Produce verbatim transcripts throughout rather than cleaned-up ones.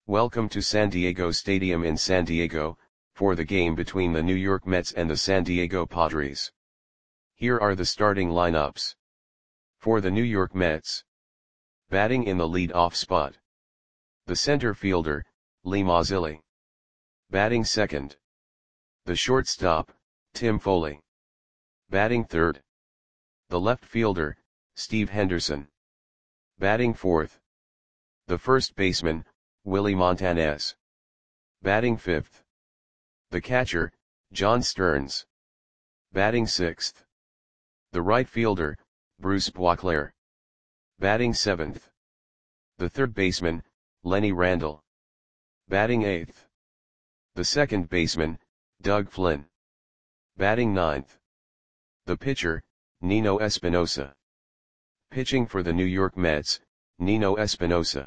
Welcome to San Diego Stadium in San Diego, for the game between the New York Mets and the San Diego Padres. Here are the starting lineups. For the New York Mets. Batting in the lead-off spot. The center fielder, Lee Mazzilli. Batting second. The shortstop, Tim Foley. Batting third. The left fielder, Steve Henderson. Batting fourth. The first baseman, Willie Montanez. Batting fifth. The catcher, John Stearns. Batting sixth. The right fielder, Bruce Boisclair. Batting seventh. The third baseman, Lenny Randle. Batting eighth. The second baseman, Doug Flynn. Batting ninth. The pitcher, Nino Espinosa. Pitching for the New York Mets, Nino Espinosa.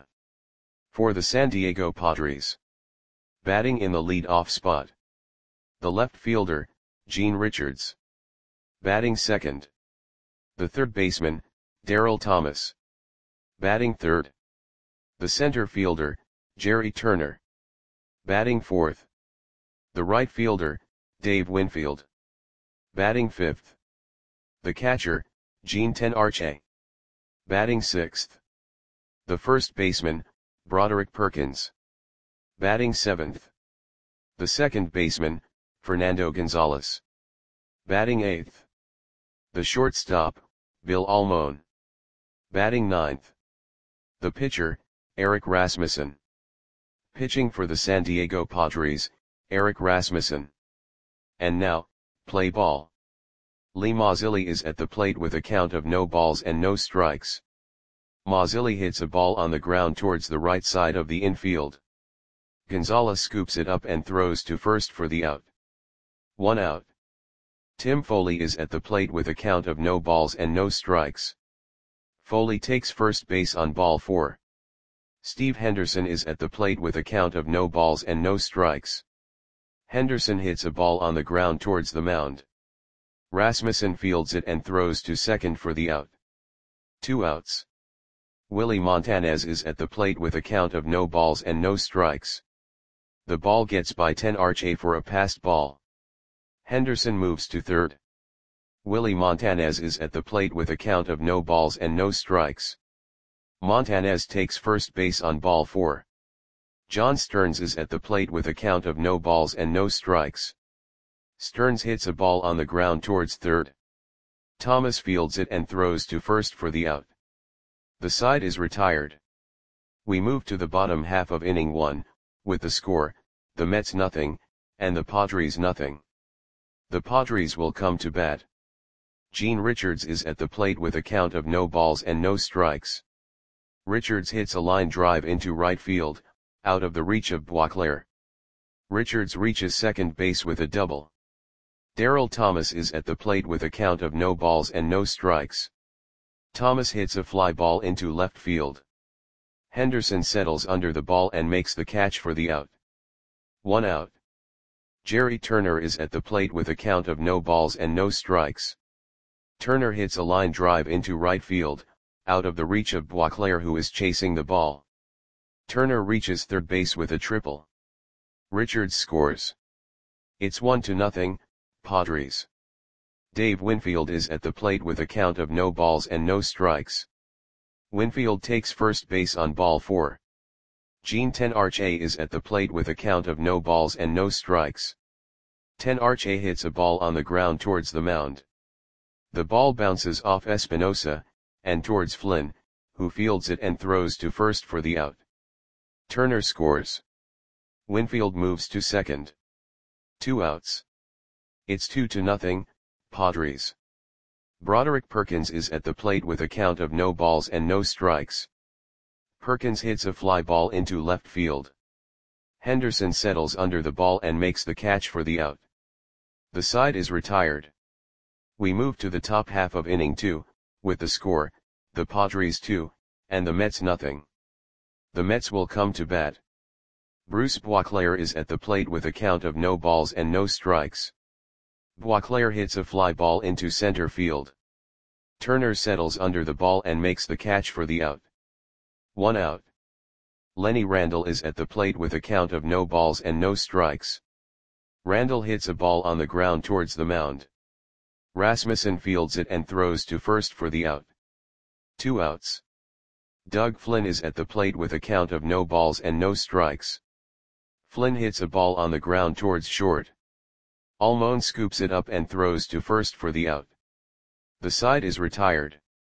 For the San Diego Padres. Batting in the lead-off spot. The left fielder, Gene Richards. Batting second. The third baseman, Darryl Thomas. Batting third. The center fielder, Jerry Turner. Batting fourth. The right fielder, Dave Winfield. Batting fifth. The catcher, Gene Tenarche. Batting sixth. The first baseman, Broderick Perkins. Batting seventh. The second baseman, Fernando Gonzalez. Batting eighth. The shortstop, Bill Almon. Batting ninth. The pitcher, Eric Rasmussen. Pitching for the San Diego Padres, Eric Rasmussen. And now, play ball. Lee Mazzilli is at the plate with a count of no balls and no strikes. Mazzilli hits a ball on the ground towards the right side of the infield. Gonzalez scoops it up and throws to first for the out. One out. Tim Foley is at the plate with a count of no balls and no strikes. Foley takes first base on ball four. Steve Henderson is at the plate with a count of no balls and no strikes. Henderson hits a ball on the ground towards the mound. Rasmussen fields it and throws to second for the out. Two outs. Willie Montanez is at the plate with a count of no balls and no strikes. The ball gets by Tenarche for a passed ball. Henderson moves to third. Willie Montanez is at the plate with a count of no balls and no strikes. Montanez takes first base on ball four. John Stearns is at the plate with a count of no balls and no strikes. Stearns hits a ball on the ground towards third. Thomas fields it and throws to first for the out. The side is retired. We move to the bottom half of inning one, with the score, the Mets nothing, and the Padres nothing. The Padres will come to bat. Gene Richards is at the plate with a count of no balls and no strikes. Richards hits a line drive into right field, out of the reach of Boisclair. Richards reaches second base with a double. Darryl Thomas is at the plate with a count of no balls and no strikes. Thomas hits a fly ball into left field. Henderson settles under the ball and makes the catch for the out. One out. Jerry Turner is at the plate with a count of no balls and no strikes. Turner hits a line drive into right field, out of the reach of Boisclair who is chasing the ball. Turner reaches third base with a triple. Richards scores. It's one to nothing, Padres. Dave Winfield is at the plate with a count of no balls and no strikes. Winfield takes first base on ball four. Gene Tenarche is at the plate with a count of no balls and no strikes. Tenarche hits a ball on the ground towards the mound. The ball bounces off Espinosa, and towards Flynn, who fields it and throws to first for the out. Turner scores. Winfield moves to second. Two outs. It's two to nothing, Padres. Broderick Perkins is at the plate with a count of no balls and no strikes. Perkins hits a fly ball into left field. Henderson settles under the ball and makes the catch for the out. The side is retired. We move to the top half of inning two, with the score, the Padres two, and the Mets nothing. The Mets will come to bat. Bruce Boisclair is at the plate with a count of no balls and no strikes. Boisclair hits a fly ball into center field. Turner settles under the ball and makes the catch for the out. One out. Lenny Randall is at the plate with a count of no balls and no strikes. Randall hits a ball on the ground towards the mound. Rasmussen fields it and throws to first for the out. Two outs. Doug Flynn is at the plate with a count of no balls and no strikes. Flynn hits a ball on the ground towards short. Almon scoops it up and throws to first for the out. The side is retired.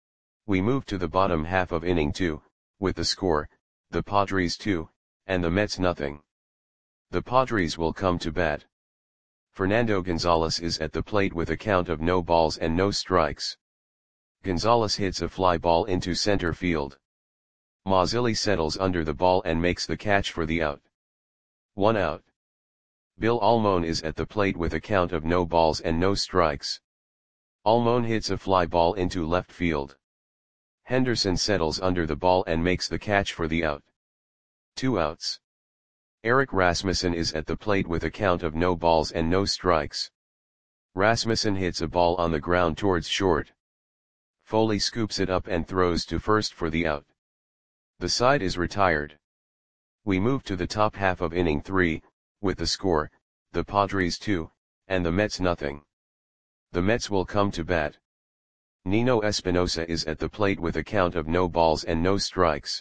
We move to the bottom half of inning two, with the score, the Padres two, and the Mets nothing. The Padres will come to bat. Fernando Gonzalez is at the plate with a count of no balls and no strikes. Gonzalez hits a fly ball into center field. Mazzilli settles under the ball and makes the catch for the out. One out. Bill Almon is at the plate with a count of no balls and no strikes. Almon hits a fly ball into left field. Henderson settles under the ball and makes the catch for the out. Two outs. Eric Rasmussen is at the plate with a count of no balls and no strikes. Rasmussen hits a ball on the ground towards short. Foley scoops it up and throws to first for the out. The side is retired. We move to the top half of inning three, with the score, the Padres two, and the Mets nothing. The Mets will come to bat. Nino Espinosa is at the plate with a count of no balls and no strikes.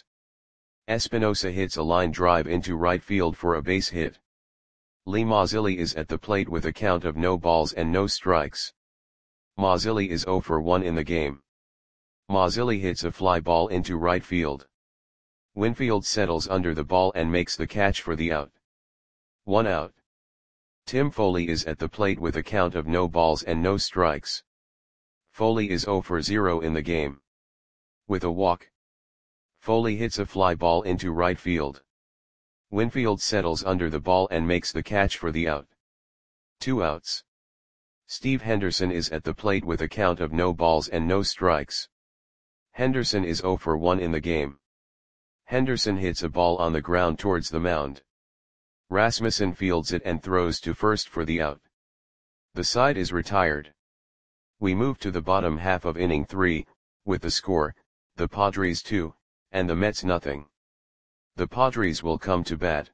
Espinosa hits a line drive into right field for a base hit. Lee Mazzilli is at the plate with a count of no balls and no strikes. Mazzilli is zero for one in the game. Mazzilli hits a fly ball into right field. Winfield settles under the ball and makes the catch for the out. One out. Tim Foley is at the plate with a count of no balls and no strikes. Foley is zero for zero in the game. With a walk, Foley hits a fly ball into right field. Winfield settles under the ball and makes the catch for the out. Two outs. Steve Henderson is at the plate with a count of no balls and no strikes. Henderson is zero for one in the game. Henderson hits a ball on the ground towards the mound. Rasmussen fields it and throws to first for the out. The side is retired. We move to the bottom half of inning three, with the score, the Padres two, and the Mets nothing. The Padres will come to bat.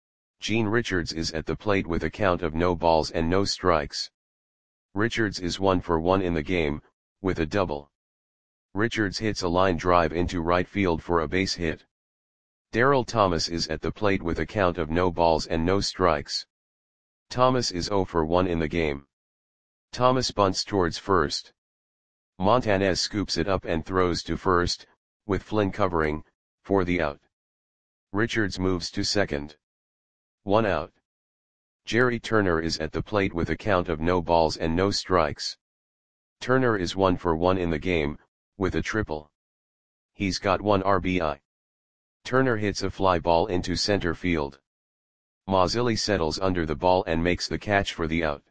Gene Richards is at the plate with a count of no balls and no strikes. Richards is one for one in the game, with a double. Richards hits a line drive into right field for a base hit. Darryl Thomas is at the plate with a count of no balls and no strikes. Thomas is zero for one in the game. Thomas bunts towards first. Montanez scoops it up and throws to first, with Flynn covering, for the out. Richards moves to second. One out. Jerry Turner is at the plate with a count of no balls and no strikes. Turner is one for one in the game, with a triple. He's got one R B I. Turner hits a fly ball into center field. Mazzilli settles under the ball and makes the catch for the out.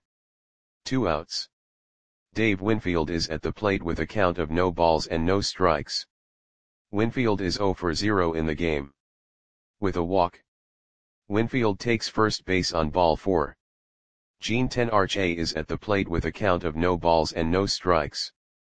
Two outs. Dave Winfield is at the plate with a count of no balls and no strikes. Winfield is zero for zero in the game. With a walk, Winfield takes first base on ball four. Gene Tenarche is at the plate with a count of no balls and no strikes.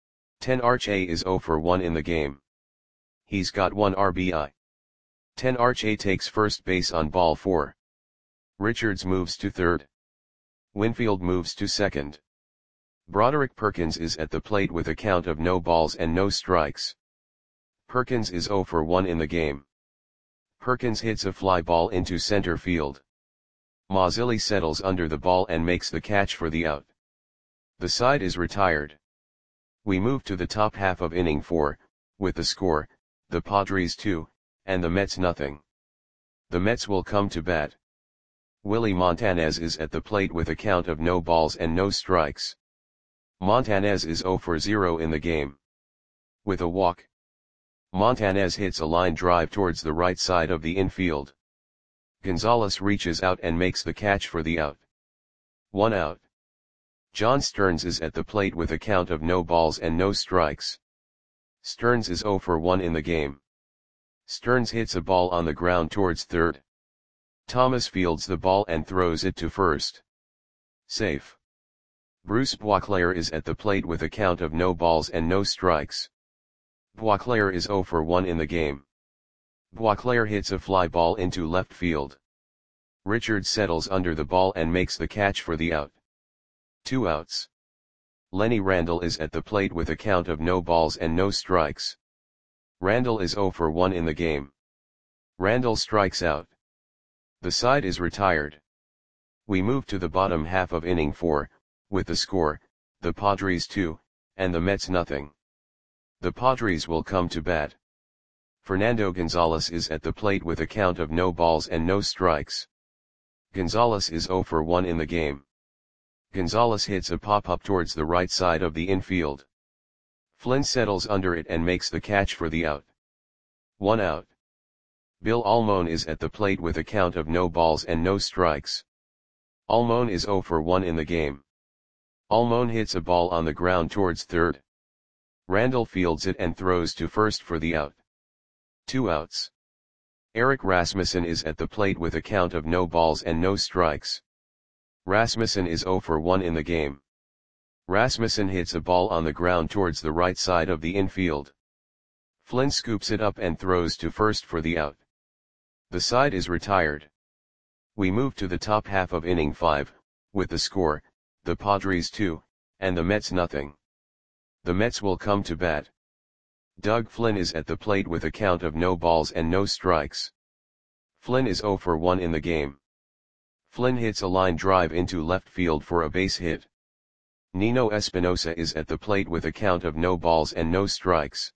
Tenarche is zero for one in the game. He's got one R B I. Tenarche takes first base on ball four. Richards moves to third. Winfield moves to second. Broderick Perkins is at the plate with a count of no balls and no strikes. Perkins is zero for one in the game. Perkins hits a fly ball into center field. Mazzilli settles under the ball and makes the catch for the out. The side is retired. We move to the top half of inning four, with the score, the Padres two, and the Mets nothing. The Mets will come to bat. Willie Montanez is at the plate with a count of no balls and no strikes. Montanez is zero for zero in the game. With a walk, Montanez hits a line drive towards the right side of the infield. Gonzalez reaches out and makes the catch for the out. One out. John Stearns is at the plate with a count of no balls and no strikes. Stearns is zero for one in the game. Stearns hits a ball on the ground towards third. Thomas fields the ball and throws it to first. Safe. Bruce Boisclair is at the plate with a count of no balls and no strikes. Boisclair is zero for one in the game. Boisclair hits a fly ball into left field. Richards settles under the ball and makes the catch for the out. Two outs. Lenny Randle is at the plate with a count of no balls and no strikes. Randle is oh for one in the game. Randle strikes out. The side is retired. We move to the bottom half of inning four, with the score, the Padres two, and the Mets nothing. The Padres will come to bat. Fernando Gonzalez is at the plate with a count of no balls and no strikes. Gonzalez is oh for one in the game. Gonzalez hits a pop-up towards the right side of the infield. Flynn settles under it and makes the catch for the out. One out. Bill Almon is at the plate with a count of no balls and no strikes. Almon is oh for one in the game. Almon hits a ball on the ground towards third. Randle fields it and throws to first for the out. Two outs. Eric Rasmussen is at the plate with a count of no balls and no strikes. Rasmussen is oh for one in the game. Rasmussen hits a ball on the ground towards the right side of the infield. Flynn scoops it up and throws to first for the out. The side is retired. We move to the top half of inning five, with the score, the Padres two, and the Mets nothing. The Mets will come to bat. Doug Flynn is at the plate with a count of no balls and no strikes. Flynn is oh for one in the game. Flynn hits a line drive into left field for a base hit. Nino Espinosa is at the plate with a count of no balls and no strikes.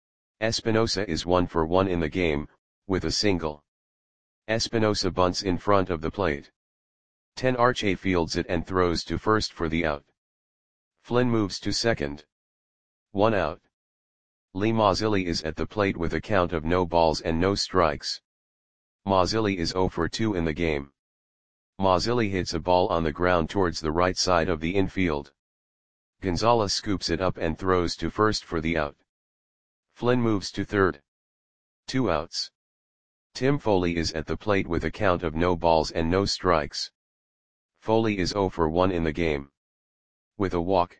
Espinosa is one for one in the game, with a single. Espinosa bunts in front of the plate. Ten Arche fields it and throws to first for the out. Flynn moves to second. One out. Lee Mazzilli is at the plate with a count of no balls and no strikes. Mazzilli is oh for two in the game. Mazzilli hits a ball on the ground towards the right side of the infield. Gonzalez scoops it up and throws to first for the out. Flynn moves to third. Two outs. Tim Foley is at the plate with a count of no balls and no strikes. Foley is oh for one in the game. With a walk,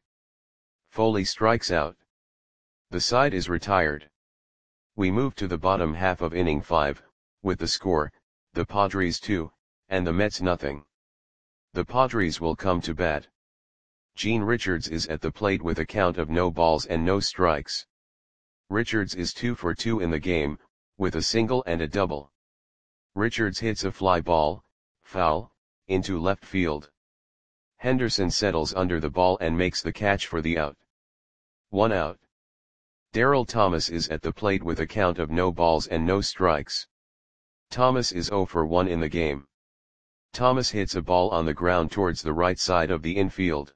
Foley strikes out. The side is retired. We move to the bottom half of inning five, with the score, the Padres two, and the Mets nothing. The Padres will come to bat. Gene Richards is at the plate with a count of no balls and no strikes. Richards is two for two in the game, with a single and a double. Richards hits a fly ball, foul, into left field. Henderson settles under the ball and makes the catch for the out. One out. Darryl Thomas is at the plate with a count of no balls and no strikes. Thomas is oh for one in the game. Thomas hits a ball on the ground towards the right side of the infield.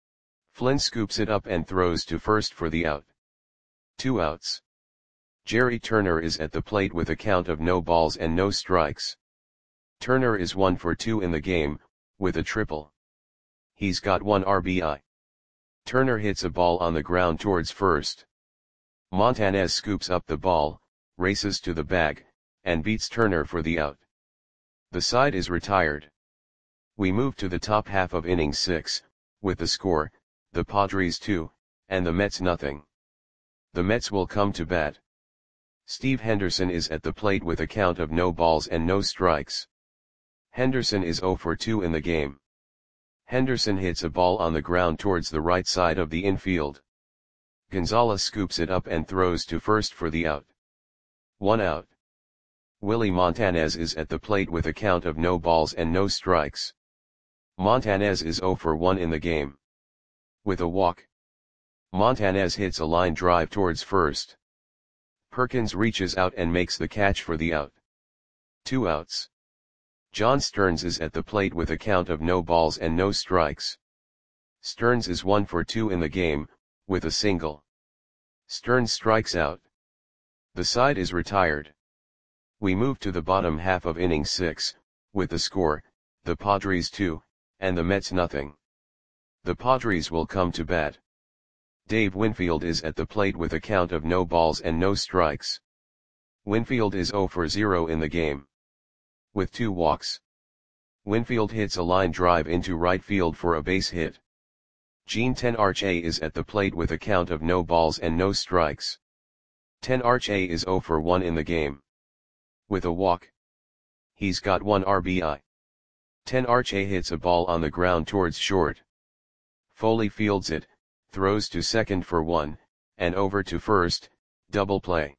Flynn scoops it up and throws to first for the out. Two outs. Jerry Turner is at the plate with a count of no balls and no strikes. Turner is one for two in the game, with a triple. He's got one R B I. Turner hits a ball on the ground towards first. Montanez scoops up the ball, races to the bag, and beats Turner for the out. The side is retired. We move to the top half of inning six, with the score, the Padres two, and the Mets nothing. The Mets will come to bat. Steve Henderson is at the plate with a count of no balls and no strikes. Henderson is oh for two in the game. Henderson hits a ball on the ground towards the right side of the infield. Gonzalez scoops it up and throws to first for the out. One out. Willie Montanez is at the plate with a count of no balls and no strikes. Montanez is oh for one in the game. With a walk, Montanez hits a line drive towards first. Perkins reaches out and makes the catch for the out. Two outs. John Stearns is at the plate with a count of no balls and no strikes. Stearns is one for two in the game, with a single. Stearns strikes out. The side is retired. We move to the bottom half of inning six, with the score, the Padres two, and the Mets nothing. The Padres will come to bat. Dave Winfield is at the plate with a count of no balls and no strikes. Winfield is oh for zero in the game. With two walks, Winfield hits a line drive into right field for a base hit. Gene Ten Arche is at the plate with a count of no balls and no strikes. Ten Arche is oh for one in the game. with a walk. He's got one R B I. ten Arche hits a ball on the ground towards short. Foley fields it, throws to second for one, and over to first, double play.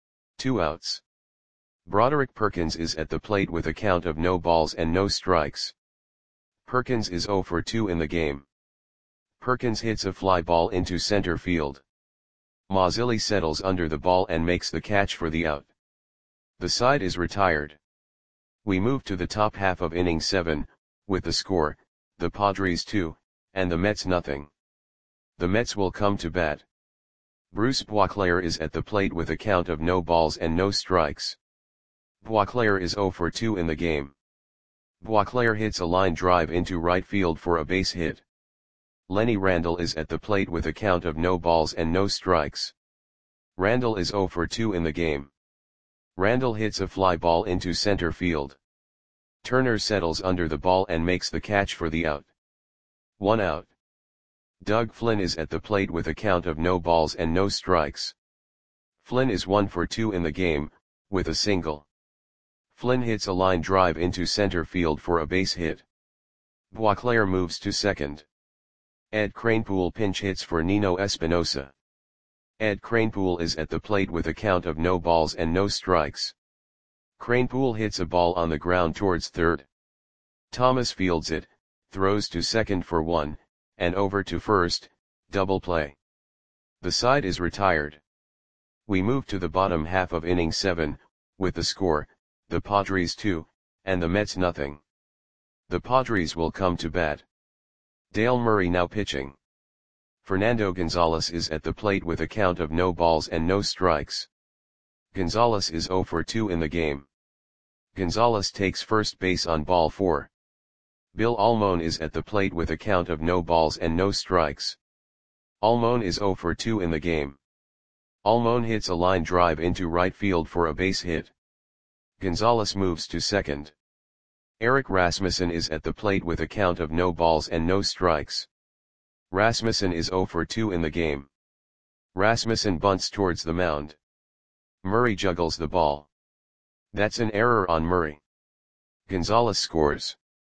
Two outs. Broderick Perkins is at the plate with a count of no balls and no strikes. Perkins is zero for two in the game. Perkins hits a fly ball into center field. Mazzilli settles under the ball and makes the catch for the out. The side is retired. We move to the top half of inning seven, with the score, the Padres two, and the Mets nothing. The Mets will come to bat. Bruce Boisclair is at the plate with a count of no balls and no strikes. Boisclair is zero for two in the game. Boisclair hits a line drive into right field for a base hit. Lenny Randle is at the plate with a count of no balls and no strikes. Randle is zero for two in the game. Randle hits a fly ball into center field. Turner settles under the ball and makes the catch for the out. One out. Doug Flynn is at the plate with a count of no balls and no strikes. Flynn is one for two in the game, with a single. Flynn hits a line drive into center field for a base hit. Boisclair moves to second. Ed Kranepool pinch hits for Nino Espinosa. Ed Kranepool is at the plate with a count of no balls and no strikes. Kranepool hits a ball on the ground towards third. Thomas fields it, throws to second for one, and over to first, double play. The side is retired. We move to the bottom half of inning seven, with the score, the Padres two, and the Mets nothing. The Padres will come to bat. Dale Murray now pitching. Fernando Gonzalez is at the plate with a count of no balls and no strikes. Gonzalez is zero for two in the game. Gonzalez takes first base on ball four. Bill Almon is at the plate with a count of no balls and no strikes. Almon is zero for two in the game. Almon hits a line drive into right field for a base hit. Gonzalez moves to second. Eric Rasmussen is at the plate with a count of no balls and no strikes. Rasmussen is zero for two in the game. Rasmussen bunts towards the mound. Murray juggles the ball. That's an error on Murray. Gonzalez scores.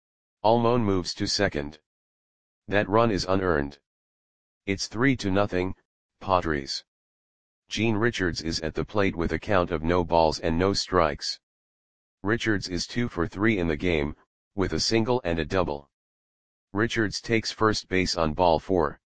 Almon moves to second. That run is unearned. It's three to nothing, Padres. Gene Richards is at the plate with a count of no balls and no strikes. Richards is two for three in the game, with a single and a double. Richards takes first base on ball four.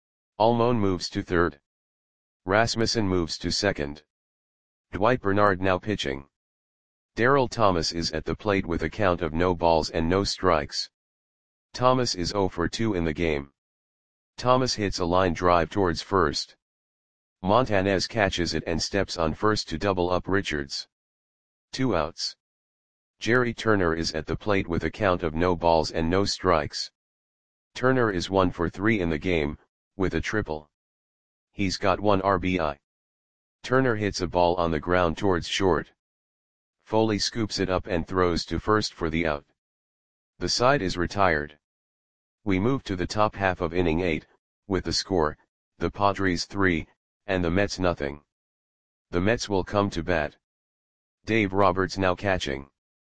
Almon moves to third. Rasmussen moves to second. Dwight Bernard now pitching. Darryl Thomas is at the plate with a count of no balls and no strikes. Thomas is zero for two in the game. Thomas hits a line drive towards first. Montanez catches it and steps on first to double up Richards. Two outs. Jerry Turner is at the plate with a count of no balls and no strikes. Turner is one for three in the game, with a triple. He's got one R B I. Turner hits a ball on the ground towards short. Foley scoops it up and throws to first for the out. The side is retired. We move to the top half of inning eight, with the score, the Padres three, and the Mets nothing. The Mets will come to bat. Dave Roberts now catching.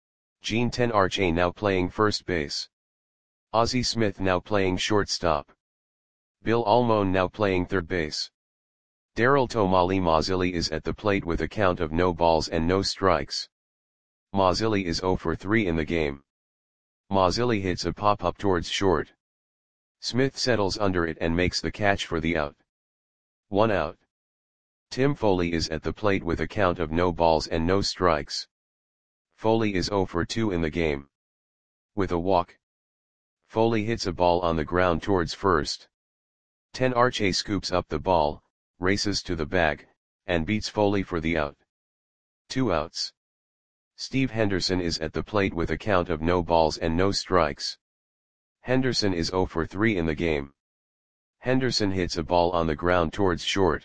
Gene Tenarche now playing first base. Ozzie Smith now playing shortstop. Bill Almon now playing third base. Darryl Tomali Mazzilli is at the plate with a count of no balls and no strikes. Mazzilli is zero for three in the game. Mazzilli hits a pop-up towards short. Smith settles under it and makes the catch for the out. One out. Tim Foley is at the plate with a count of no balls and no strikes. Foley is zero for two in the game. With a walk. Foley hits a ball on the ground towards first. Tenarche scoops up the ball, races to the bag, and beats Foley for the out. Two outs. Steve Henderson is at the plate with a count of no balls and no strikes. Henderson is zero for three in the game. Henderson hits a ball on the ground towards short.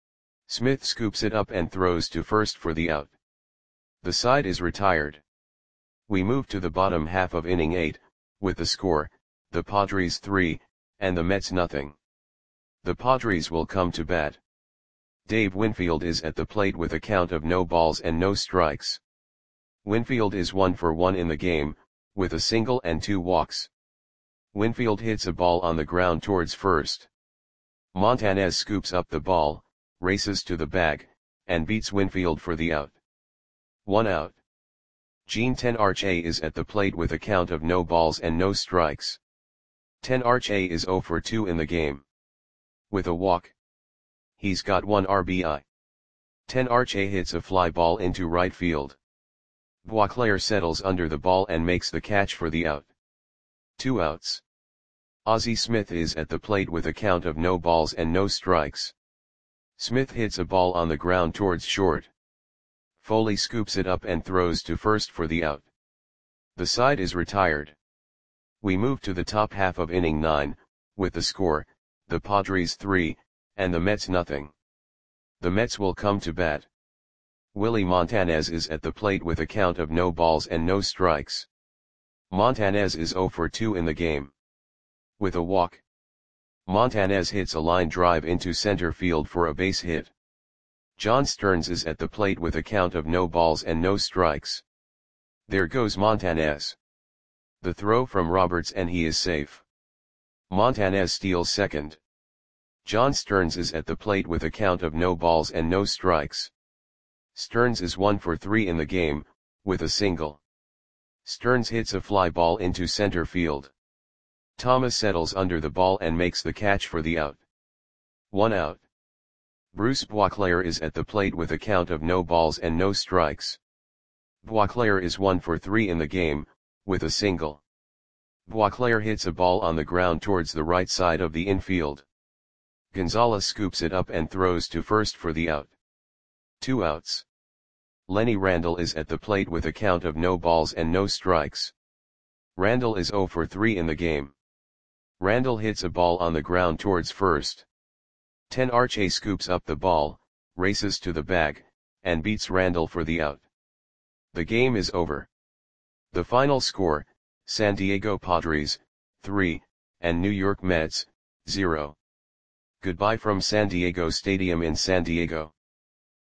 Smith scoops it up and throws to first for the out. The side is retired. We move to the bottom half of inning eight, with the score, the Padres three, and the Mets nothing. The Padres will come to bat. Dave Winfield is at the plate with a count of no balls and no strikes. Winfield is one for one in the game, with a single and two walks. Winfield hits a ball on the ground towards first. Montanez scoops up the ball, races to the bag, and beats Winfield for the out. One out. Jean Tenarche is at the plate with a count of no balls and no strikes. Tenarche is zero for two in the game. With a walk. He's got one R B I. Tenarche hits a fly ball into right field. Boisclair settles under the ball and makes the catch for the out. Two outs. Ozzie Smith is at the plate with a count of no balls and no strikes. Smith hits a ball on the ground towards short. Foley scoops it up and throws to first for the out. The side is retired. We move to the top half of inning nine, with the score, the Padres three, and the Mets nothing. The Mets will come to bat. Willie Montanez is at the plate with a count of no balls and no strikes. Montanez is zero for two in the game. With a walk. Montanez hits a line drive into center field for a base hit. John Stearns is at the plate with a count of no balls and no strikes. There goes Montanez. The throw from Roberts and he is safe. Montanez steals second. John Stearns is at the plate with a count of no balls and no strikes. Stearns is one for three in the game, with a single. Stearns hits a fly ball into center field. Thomas settles under the ball and makes the catch for the out. One out. Bruce Boisclair is at the plate with a count of no balls and no strikes. Boisclair is one for three in the game, with a single. Boisclair hits a ball on the ground towards the right side of the infield. Gonzalez scoops it up and throws to first for the out. Two outs. Lenny Randle is at the plate with a count of no balls and no strikes. Randle is zero for three in the game. Randle hits a ball on the ground towards first. Tenarche scoops up the ball, races to the bag, and beats Randle for the out. The game is over. The final score, San Diego Padres, three, and New York Mets, zero. Goodbye from San Diego Stadium in San Diego.